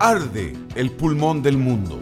Arde el pulmón del mundo.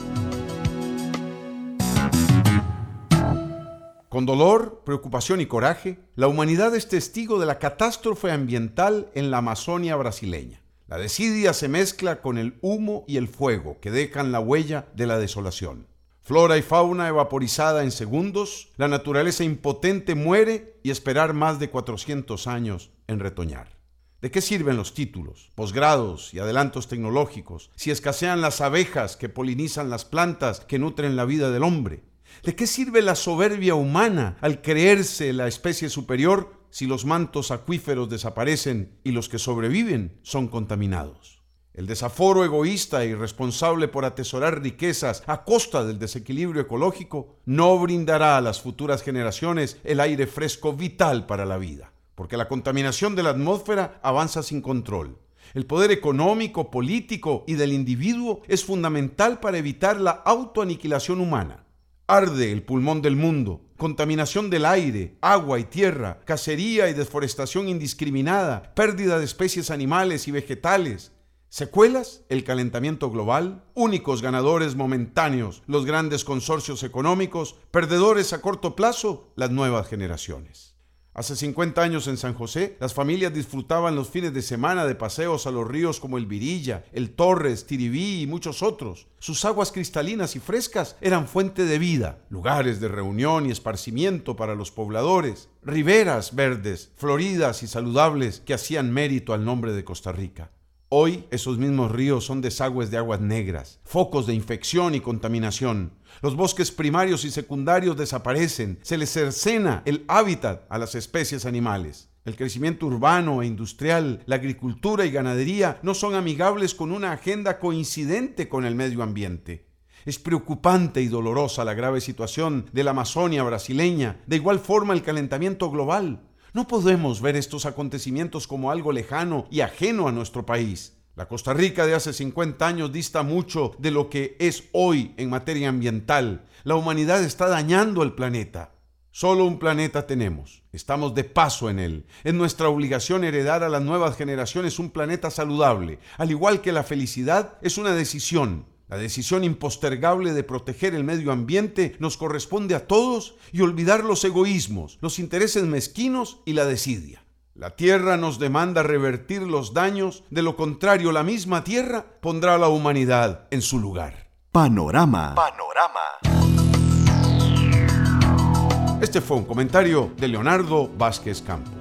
Con dolor, preocupación y coraje, la humanidad es testigo de la catástrofe ambiental en la Amazonia brasileña. La desidia se mezcla con el humo y el fuego que dejan la huella de la desolación. Flora y fauna evaporizada en segundos, la naturaleza impotente muere y esperar más de 400 años en retoñar. ¿De qué sirven los títulos, posgrados y adelantos tecnológicos si escasean las abejas que polinizan las plantas que nutren la vida del hombre? ¿De qué sirve la soberbia humana al creerse la especie superior si los mantos acuíferos desaparecen y los que sobreviven son contaminados? El desaforo egoísta e irresponsable por atesorar riquezas a costa del desequilibrio ecológico no brindará a las futuras generaciones el aire fresco vital para la vida, porque la contaminación de la atmósfera avanza sin control. El poder económico, político y del individuo es fundamental para evitar la autoaniquilación humana. Arde el pulmón del mundo, contaminación del aire, agua y tierra, cacería y deforestación indiscriminada, pérdida de especies animales y vegetales. ¿Secuelas? El calentamiento global, únicos ganadores momentáneos, los grandes consorcios económicos, perdedores a corto plazo, las nuevas generaciones. Hace 50 años en San José, las familias disfrutaban los fines de semana de paseos a los ríos como el Virilla, el Torres, Tiribí y muchos otros. Sus aguas cristalinas y frescas eran fuente de vida, lugares de reunión y esparcimiento para los pobladores, riberas verdes, floridas y saludables que hacían mérito al nombre de Costa Rica. Hoy, esos mismos ríos son desagües de aguas negras, focos de infección y contaminación. Los bosques primarios y secundarios desaparecen, se les cercena el hábitat a las especies animales. El crecimiento urbano e industrial, la agricultura y ganadería no son amigables con una agenda coincidente con el medio ambiente. Es preocupante y dolorosa la grave situación de la Amazonia brasileña, de igual forma el calentamiento global. No podemos ver estos acontecimientos como algo lejano y ajeno a nuestro país. La Costa Rica de hace 50 años dista mucho de lo que es hoy en materia ambiental. La humanidad está dañando el planeta. Solo un planeta tenemos. Estamos de paso en él. Es nuestra obligación heredar a las nuevas generaciones un planeta saludable, al igual que la felicidad es una decisión. La decisión impostergable de proteger el medio ambiente nos corresponde a todos y olvidar los egoísmos, los intereses mezquinos y la desidia. La tierra nos demanda revertir los daños, de lo contrario la misma tierra pondrá a la humanidad en su lugar. Panorama. Este fue un comentario de Leonardo Vázquez Campos.